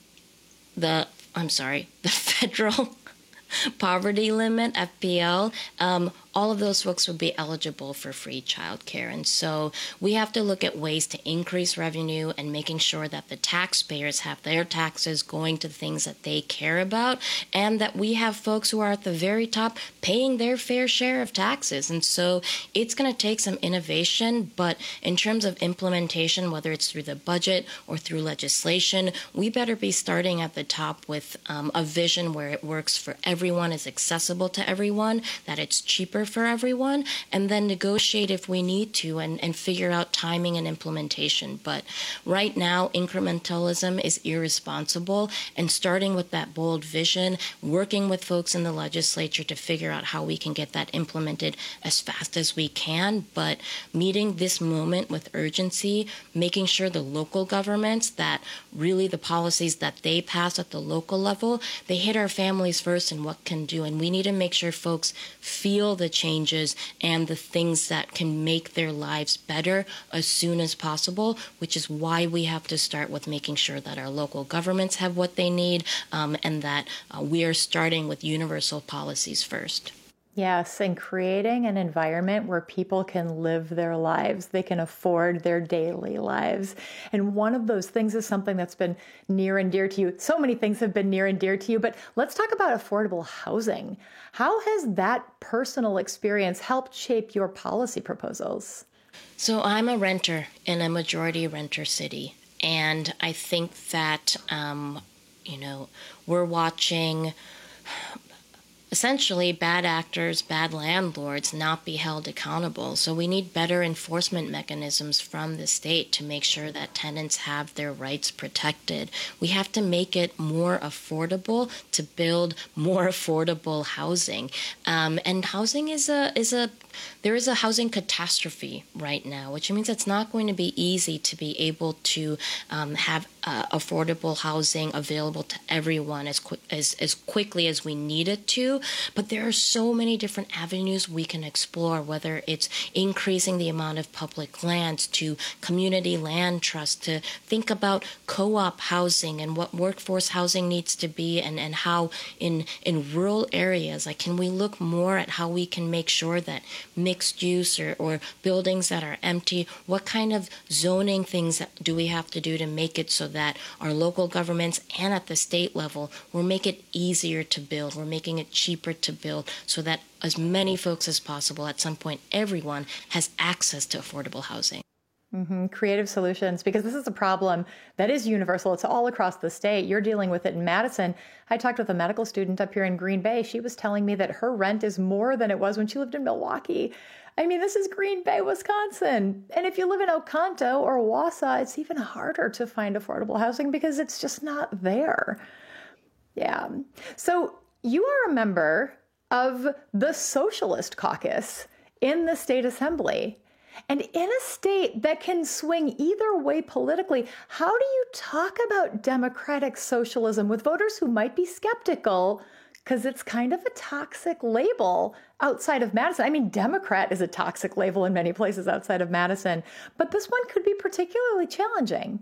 the, I'm sorry, the federal poverty limit, F P L, um, all of those folks would be eligible for free childcare. And so we have to look at ways to increase revenue and making sure that the taxpayers have their taxes going to things that they care about, and that we have folks who are at the very top paying their fair share of taxes. And so it's going to take some innovation, but in terms of implementation, whether it's through the budget or through legislation, we better be starting at the top with um, a vision where it works for everyone, is accessible to everyone, that it's cheaper for everyone, and then negotiate if we need to and, and figure out timing and implementation. But right now, incrementalism is irresponsible, and starting with that bold vision, working with folks in the legislature to figure out how we can get that implemented as fast as we can, but meeting this moment with urgency, making sure the local governments, that really the policies that they pass at the local level, they hit our families first and what can do. And we need to make sure folks feel the changes and the things that can make their lives better as soon as possible, which is why we have to start with making sure that our local governments have what they need, um, and that uh, we are starting with universal policies first. Yes, and creating an environment where people can live their lives, they can afford their daily lives. And one of those things is something that's been near and dear to you. So many things have been near and dear to you, but let's talk about affordable housing. How has that personal experience helped shape your policy proposals? So I'm a renter in a majority renter city, and I think that, um, you know, we're watching essentially bad actors, bad landlords not be held accountable. So we need better enforcement mechanisms from the state to make sure that tenants have their rights protected. We have to make it more affordable to build more affordable housing. Um, and housing is a is a there is a housing catastrophe right now, which means it's not going to be easy to be able to um, have uh, affordable housing available to everyone as, quick, as as quickly as we need it to. But there are so many different avenues we can explore, whether it's increasing the amount of public lands to community land trust, to think about co-op housing and what workforce housing needs to be, and, and how in, in rural areas, like, can we look more at how we can make sure that mixed use or, or buildings that are empty, what kind of zoning things do we have to do to make it so that our local governments and at the state level, we'll make it easier to build, we're making it cheaper to build, so that as many folks as possible, at some point, everyone has access to affordable housing. Mm-hmm. Creative solutions, because this is a problem that is universal. It's all across the state. You're dealing with it in Madison. I talked with a medical student up here in Green Bay. She was telling me that her rent is more than it was when she lived in Milwaukee. I mean, this is Green Bay, Wisconsin. And if you live in Oconto or Wausau, it's even harder to find affordable housing because it's just not there. Yeah. So you are a member of the Socialist Caucus in the state assembly. And in a state that can swing either way politically, how do you talk about democratic socialism with voters who might be skeptical because it's kind of a toxic label outside of Madison? I mean, Democrat is a toxic label in many places outside of Madison, but this one could be particularly challenging.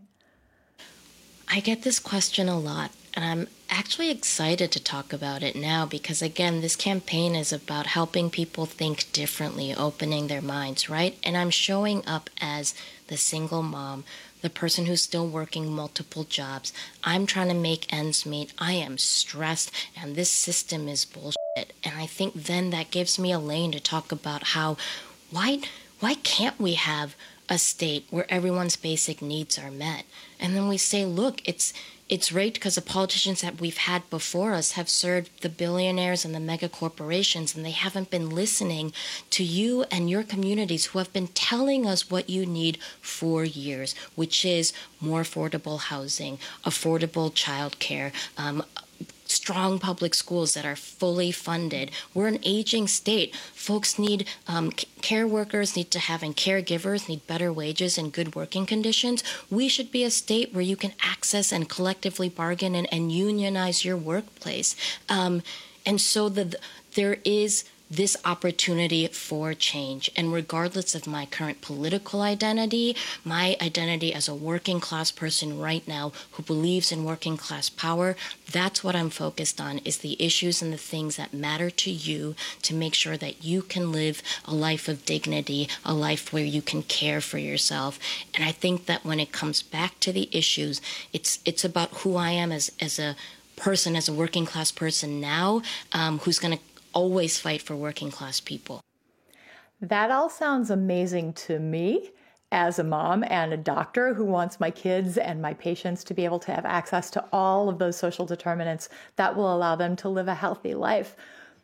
I get this question a lot, and I'm actually excited to talk about it now because, again, this campaign is about helping people think differently, opening their minds, right? And I'm showing up as the single mom the person who's still working multiple jobs. I'm trying to make ends meet. I am stressed, and this system is bullshit. And I think then that gives me a lane to talk about how, why, why can't we have a state where everyone's basic needs are met? And then we say, look, it's it's right because the politicians that we've had before us have served the billionaires and the mega corporations, and they haven't been listening to you and your communities who have been telling us what you need for years, which is more affordable housing, affordable childcare, um, strong public schools that are fully funded. We're an aging state. Folks need, um, care workers need to have, and caregivers need better wages and good working conditions. We should be a state where you can access and collectively bargain and, and unionize your workplace. Um, and so the, there is this opportunity for change. And regardless of my current political identity, my identity as a working class person right now who believes in working class power, that's what I'm focused on, is the issues and the things that matter to you to make sure that you can live a life of dignity, a life where you can care for yourself. And I think that when it comes back to the issues, it's it's about who I am as, as a person, as a working class person now, um, who's going to always fight for working class people. That all sounds amazing to me as a mom and a doctor who wants my kids and my patients to be able to have access to all of those social determinants that will allow them to live a healthy life.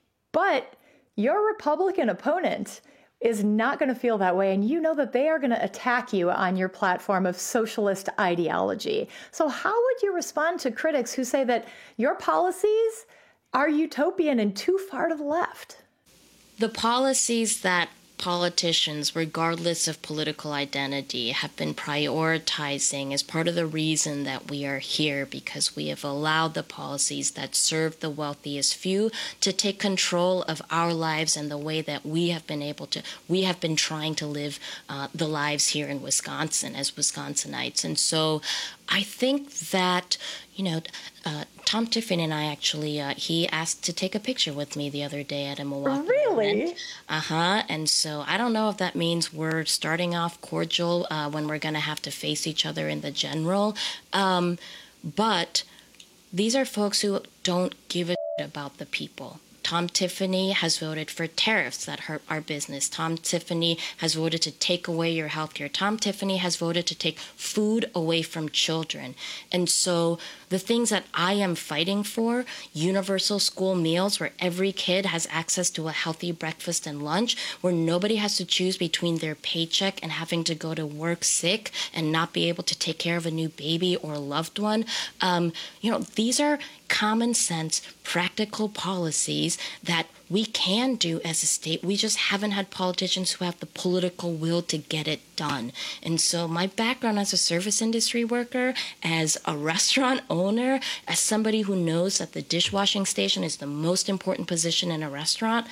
But your Republican opponent is not going to feel that way, and you know that they are going to attack you on your platform of socialist ideology. So how would you respond to critics who say that your policies are utopian and too far to the left? The policies that politicians, regardless of political identity, have been prioritizing is part of the reason that we are here, because we have allowed the policies that serve the wealthiest few to take control of our lives and the way that we have been able to, we have been trying to live uh, the lives here in Wisconsin as Wisconsinites. And so I think that, you know, uh, Tom Tiffany and I actually, uh, he asked to take a picture with me the other day at a Milwaukee Really? event. Uh-huh. And so I don't know if that means we're starting off cordial uh, when we're going to have to face each other in the general. Um, but these are folks who don't give a shit about the people. Tom Tiffany has voted for tariffs that hurt our business. Tom Tiffany has voted to take away your health care. Tom Tiffany has voted to take food away from children. And so the things that I am fighting for, universal school meals where every kid has access to a healthy breakfast and lunch, where nobody has to choose between their paycheck and having to go to work sick and not be able to take care of a new baby or a loved one. Um, you know, these are common sense, practical policies that we can do as a state. We just haven't had politicians who have the political will to get it done. And so my background as a service industry worker, as a restaurant owner, as somebody who knows that the dishwashing station is the most important position in a restaurant,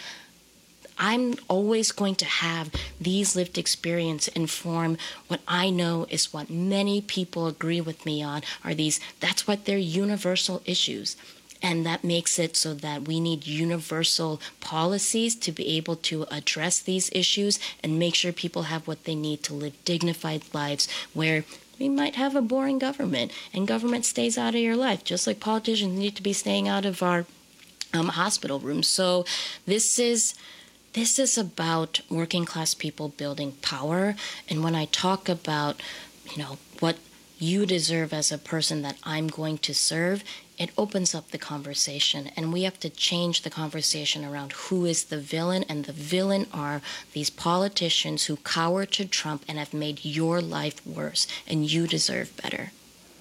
I'm always going to have these lived experience inform what I know is what many people agree with me on are these, that's what they're universal issues. And that makes it so that we need universal policies to be able to address these issues and make sure people have what they need to live dignified lives where we might have a boring government and government stays out of your life, just like politicians need to be staying out of our um, hospital rooms. So this is... This is about working class people building power. And when I talk about, you know, what you deserve as a person that I'm going to serve, it opens up the conversation. And we have to change the conversation around who is the villain. And the villain are these politicians who cower to Trump and have made your life worse. And you deserve better.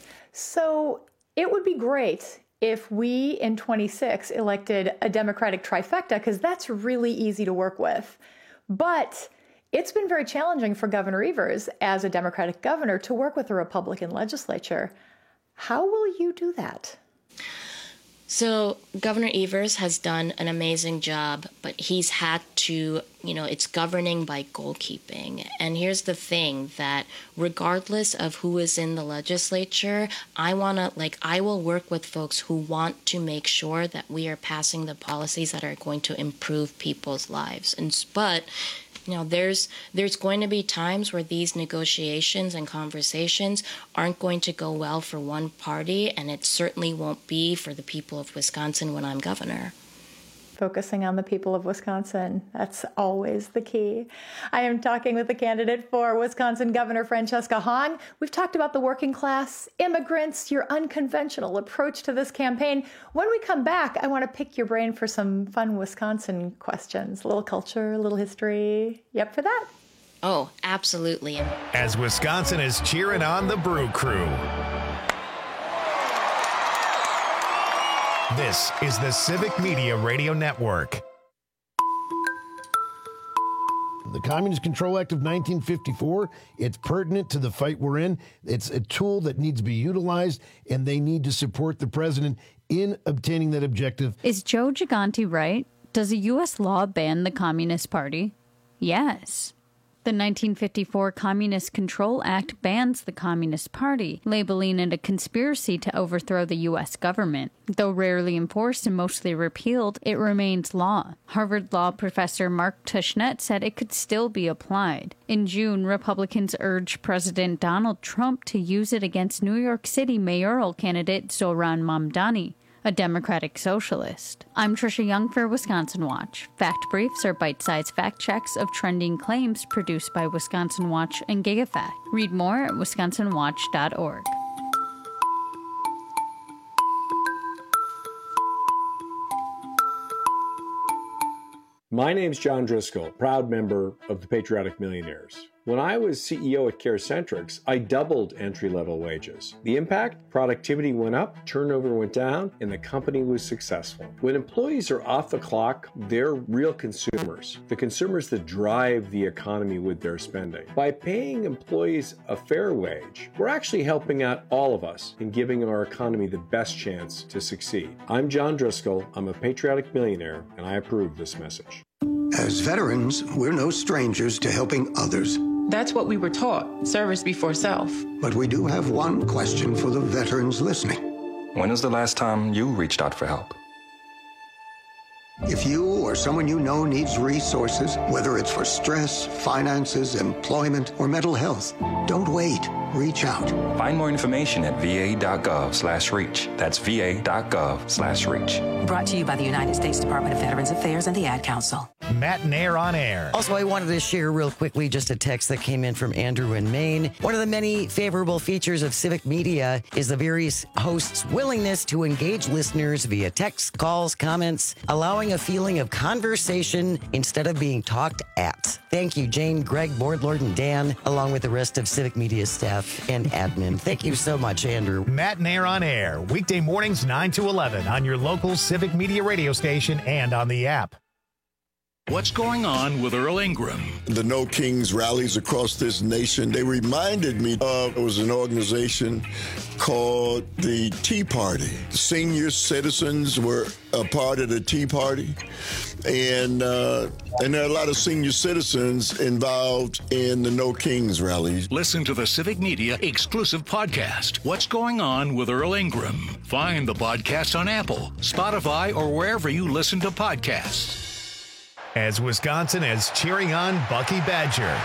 So it would be great if we in twenty-six elected a Democratic trifecta, because that's really easy to work with. But it's been very challenging for Governor Evers as a Democratic governor to work with a Republican legislature. How will you do that? So Governor Evers has done an amazing job, but he's had to, you know, it's governing by goalkeeping. And here's the thing, that regardless of who is in the legislature, I want to, like, I will work with folks who want to make sure that we are passing the policies that are going to improve people's lives. And but You know, there's there's going to be times where these negotiations and conversations aren't going to go well for one party, and it certainly won't be for the people of Wisconsin when I'm governor. Focusing on the people of Wisconsin. That's always the key. I am talking with the candidate for Wisconsin Governor Francesca Hong. We've talked about the working class, immigrants, your unconventional approach to this campaign. When we come back, I want to pick your brain for some fun Wisconsin questions. A little culture, a little history. You up for that? Oh, absolutely. As Wisconsin is cheering on the Brew Crew. This is the Civic Media Radio Network. The Communist Control Act of nineteen fifty-four, it's pertinent to the fight we're in. It's a tool that needs to be utilized, and they need to support the president in obtaining that objective. Is Joe Gigante right? Does a U S law ban the Communist Party? Yes. The nineteen fifty-four Communist Control Act bans the Communist Party, labeling it a conspiracy to overthrow the U S government. Though rarely enforced and mostly repealed, it remains law. Harvard Law professor Mark Tushnet said it could still be applied. In June, Republicans urged President Donald Trump to use it against New York City mayoral candidate Zoran Mamdani, a Democratic socialist. I'm Trisha Young for Wisconsin Watch. Fact briefs are bite-sized fact checks of trending claims produced by Wisconsin Watch and GigaFact. Read more at wisconsin watch dot org. My name's John Driscoll, proud member of the Patriotic Millionaires. When I was C E O at CareCentrix, I doubled entry-level wages. The impact? Productivity went up, turnover went down, and the company was successful. When employees are off the clock, they're real consumers, the consumers that drive the economy with their spending. By paying employees a fair wage, we're actually helping out all of us and giving our economy the best chance to succeed. I'm John Driscoll, I'm a patriotic millionaire, and I approve this message. As veterans, we're no strangers to helping others. That's what we were taught, service before self. But we do have one question for the veterans listening. When was the last time you reached out for help? If you or someone you know needs resources, whether it's for stress, finances, employment, or mental health, don't wait. Reach out. Find more information at va.gov slash reach. That's va.gov slash reach. Brought to you by the United States Department of Veterans Affairs and the Ad Council. Matt and Air on Air. Also, I wanted to share real quickly just a text that came in from Andrew in Maine. One of the many favorable features of Civic Media is the various hosts' willingness to engage listeners via text, calls, comments, allowing a feeling of conversation instead of being talked at. Thank you, Jane, Greg, Boardlord, and Dan, along with the rest of Civic Media staff and admin. Thank you so much, Andrew. Matt and Air on Air, weekday mornings nine to eleven on your local Civic Media radio station and on the app. What's going on with Earl Ingram? The No Kings rallies across this nation, they reminded me of, it was an organization called the Tea Party. Senior citizens were a part of the Tea Party. And uh, and there are a lot of senior citizens involved in the No Kings rallies. Listen to the Civic Media exclusive podcast, What's Going On with Earl Ingram. Find the podcast on Apple, Spotify, or wherever you listen to podcasts. As Wisconsin is cheering on Bucky Badger.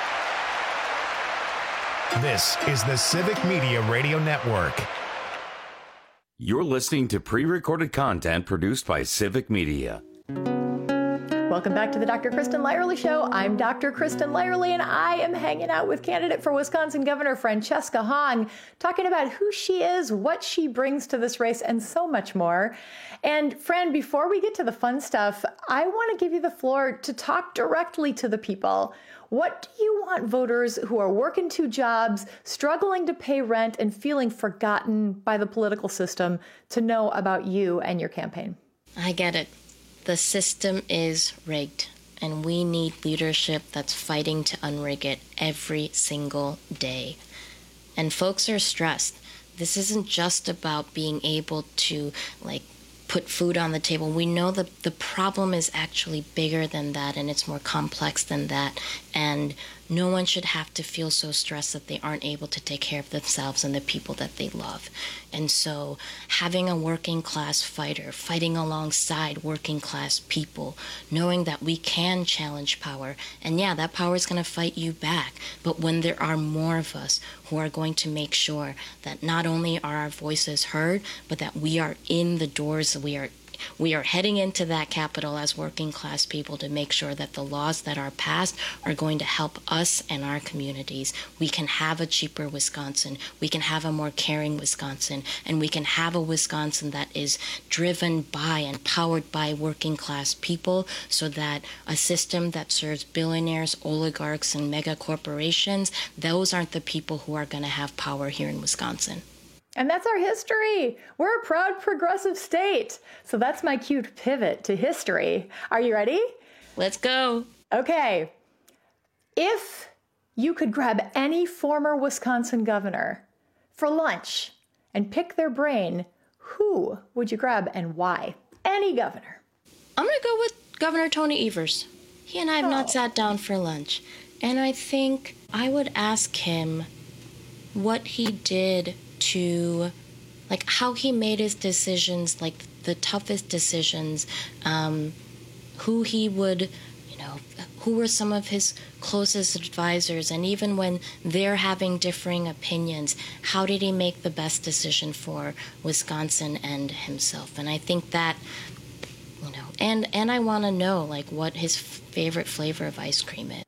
This is the Civic Media Radio Network. You're listening to pre-recorded content produced by Civic Media. Welcome back to the Doctor Kristen Lyerly Show. I'm Doctor Kristen Lyerly, and I am hanging out with candidate for Wisconsin Governor Francesca Hong, talking about who she is, what she brings to this race, and so much more. And Fran, before we get to the fun stuff, I want to give you the floor to talk directly to the people. What do you want voters who are working two jobs, struggling to pay rent, and feeling forgotten by the political system to know about you and your campaign? I get it. The system is rigged, and we need leadership that's fighting to unrig it every single day. And folks are stressed. This isn't just about being able to, like, put food on the table. We know that the problem is actually bigger than that, and it's more complex than that. And no one should have to feel so stressed that they aren't able to take care of themselves and the people that they love. And so having a working class fighter fighting alongside working class people, knowing that we can challenge power, and yeah, that power is going to fight you back, but when there are more of us who are going to make sure that not only are our voices heard, but that we are in the doors, we are We are heading into that Capitol as working class people to make sure that the laws that are passed are going to help us and our communities. We can have a cheaper Wisconsin. We can have a more caring Wisconsin. And we can have a Wisconsin that is driven by and powered by working class people, so that a system that serves billionaires, oligarchs, and mega corporations, those aren't the people who are going to have power here in Wisconsin. And that's our history. We're a proud progressive state. So that's my cue to pivot to history. Are you ready? Let's go. Okay. If you could grab any former Wisconsin governor for lunch and pick their brain, who would you grab and why? Any governor. I'm going to go with Governor Tony Evers. He and I have oh. not sat down for lunch. And I think I would ask him what he did to, like, how he made his decisions, like the toughest decisions, um, who he would, you know, who were some of his closest advisors, and even when they're having differing opinions, how did he make the best decision for Wisconsin and himself? And I think that, you know, and, and I want to know, like, what his favorite flavor of ice cream is.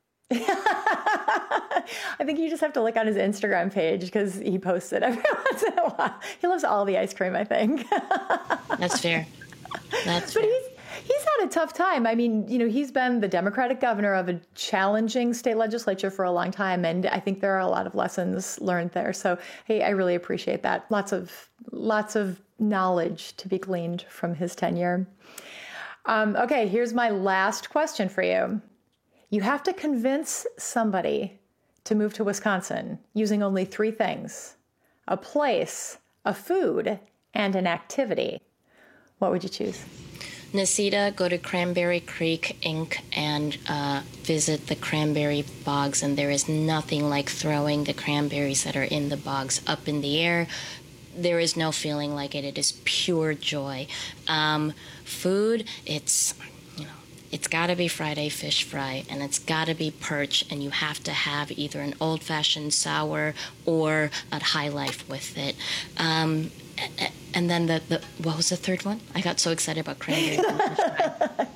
I think you just have to look on his Instagram page because he posts it every once in a while. He loves all the ice cream, I think. That's fair. That's but fair. he's he's had a tough time. I mean, you know, he's been the Democratic governor of a challenging state legislature for a long time, and I think there are a lot of lessons learned there. So, hey, I really appreciate that. Lots of lots of knowledge to be gleaned from his tenure. Um, okay, here's my last question for you. You have to convince somebody to move to Wisconsin using only three things: a place, a food, and an activity. What would you choose? Nasita, go to Cranberry Creek, Incorporated, and uh, visit the cranberry bogs. And there is nothing like throwing the cranberries that are in the bogs up in the air. There is no feeling like it. It is pure joy. Um, food, it's... It's got to be Friday fish fry, and it's got to be perch, and you have to have either an old-fashioned sour or a high life with it. Um, and then the, the, what was the third one? I got so excited about cranberry fish fry.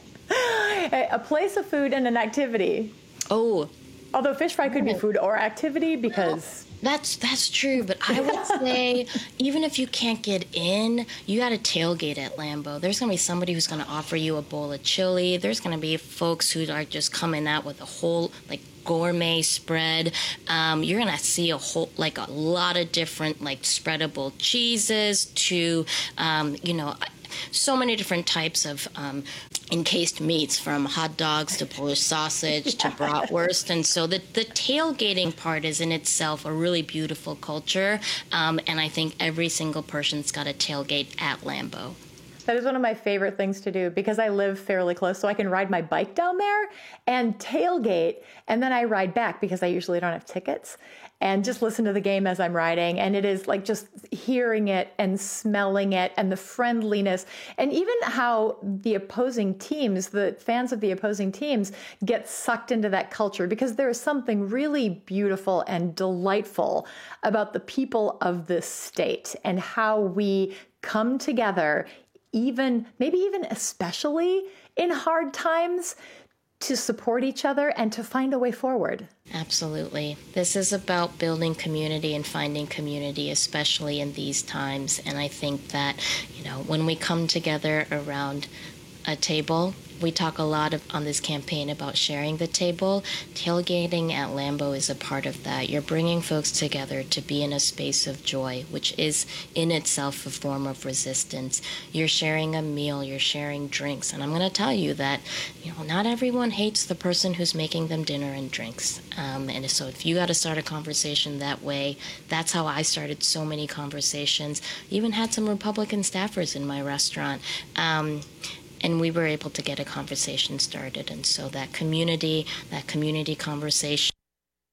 A place, of food, and an activity. Oh. Although fish fry could be food or activity because... That's that's true, but I would say even if you can't get in, you got to tailgate at Lambeau. There's going to be somebody who's going to offer you a bowl of chili. There's going to be folks who are just coming out with a whole, like, gourmet spread. Um, you're going to see a whole, like, a lot of different, like, spreadable cheeses to, um, you know, so many different types of um, encased meats, from hot dogs to Polish sausage to bratwurst. And so the, the tailgating part is in itself a really beautiful culture. Um, and I think every single person's got a tailgate at Lambeau. That is one of my favorite things to do because I live fairly close, so I can ride my bike down there and tailgate, and then I ride back because I usually don't have tickets, and just listen to the game as I'm riding. And it is like just hearing it and smelling it and the friendliness, and even how the opposing teams, the fans of the opposing teams, get sucked into that culture, because there is something really beautiful and delightful about the people of this state and how we come together, even maybe even especially in hard times, to support each other and to find a way forward. Absolutely. This is about building community and finding community, especially in these times. And I think that, you know, when we come together around a table, we talk a lot of, on this campaign about sharing the table. Tailgating at Lambeau is a part of that. You're bringing folks together to be in a space of joy, which is in itself a form of resistance. You're sharing a meal, you're sharing drinks. And I'm going to tell you that, you know, not everyone hates the person who's making them dinner and drinks. Um, and so if you got to start a conversation that way, that's how I started so many conversations. Even had some Republican staffers in my restaurant. Um, And we were able to get a conversation started. And so that community, that community conversation.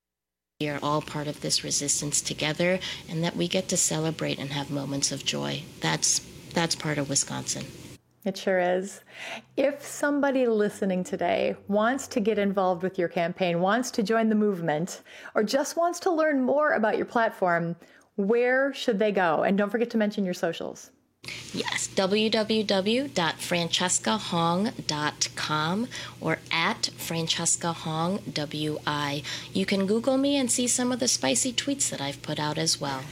We are all part of this resistance together, and that we get to celebrate and have moments of joy. That's that's part of Wisconsin. It sure is. If somebody listening today wants to get involved with your campaign, wants to join the movement, or just wants to learn more about your platform, where should they go? And don't forget to mention your socials. Yes, w w w dot francesca hong dot com or at Francesca Hong W I. You can Google me and see some of the spicy tweets that I've put out as well.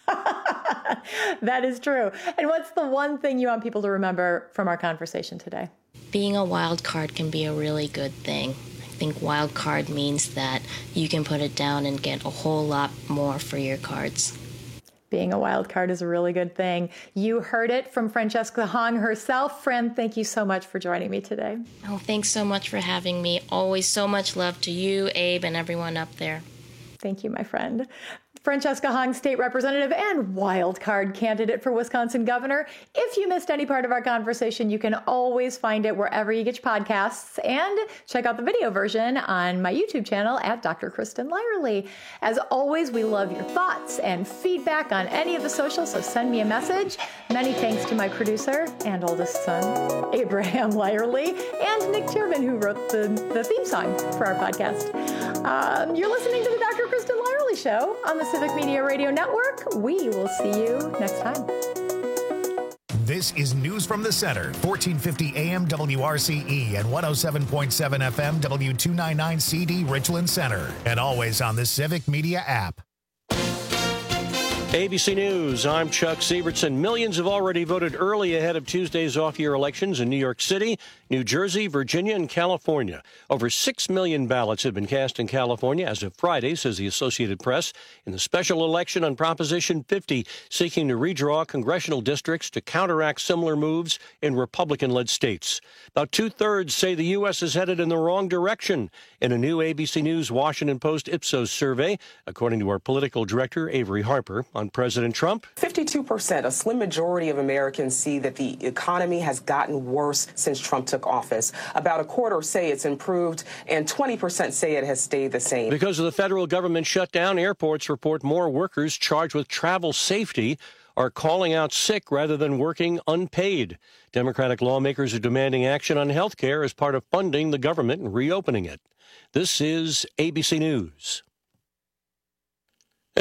That is true. And what's the one thing you want people to remember from our conversation today? Being a wild card can be a really good thing. I think wild card means that you can put it down and get a whole lot more for your cards. Being a wild card is a really good thing. You heard it from Francesca Hong herself. Friend, thank you so much for joining me today. Oh, thanks so much for having me. Always so much love to you, Abe, and everyone up there. Thank you, my friend. Francesca Hong, state representative and wild card candidate for Wisconsin governor. If you missed any part of our conversation, you can always find it wherever you get your podcasts, and check out the video version on my YouTube channel at Doctor Kristen Lyerly. As always, we love your thoughts and feedback on any of the socials, so send me a message. Many thanks to my producer and oldest son, Abraham Lyerly, and Nick Tierman, who wrote the, the theme song for our podcast. Um, you're listening to the Doctor Kristen Lyerly Show on the Civic Media Radio Network. We will see you next time. This is News from the Center, fourteen fifty A M W R C E and one oh seven point seven F M W two ninety-nine C D Richland Center, and always on the Civic Media app. A B C News, I'm Chuck Sievertson. Millions have already voted early ahead of Tuesday's off-year elections in New York City, New Jersey, Virginia, and California. Over six million ballots have been cast in California as of Friday, says the Associated Press, in the special election on Proposition fifty, seeking to redraw congressional districts to counteract similar moves in Republican-led states. About two-thirds say the U S is headed in the wrong direction in a new A B C News Washington Post Ipsos survey, according to our political director, Avery Harper. On President Trump, fifty-two percent, a slim majority of Americans see that the economy has gotten worse since Trump took office. About a quarter say it's improved, and twenty percent say it has stayed the same. Because of the federal government shutdown, airports report more workers charged with travel safety are calling out sick rather than working unpaid. Democratic lawmakers are demanding action on health care as part of funding the government and reopening it. This is A B C News.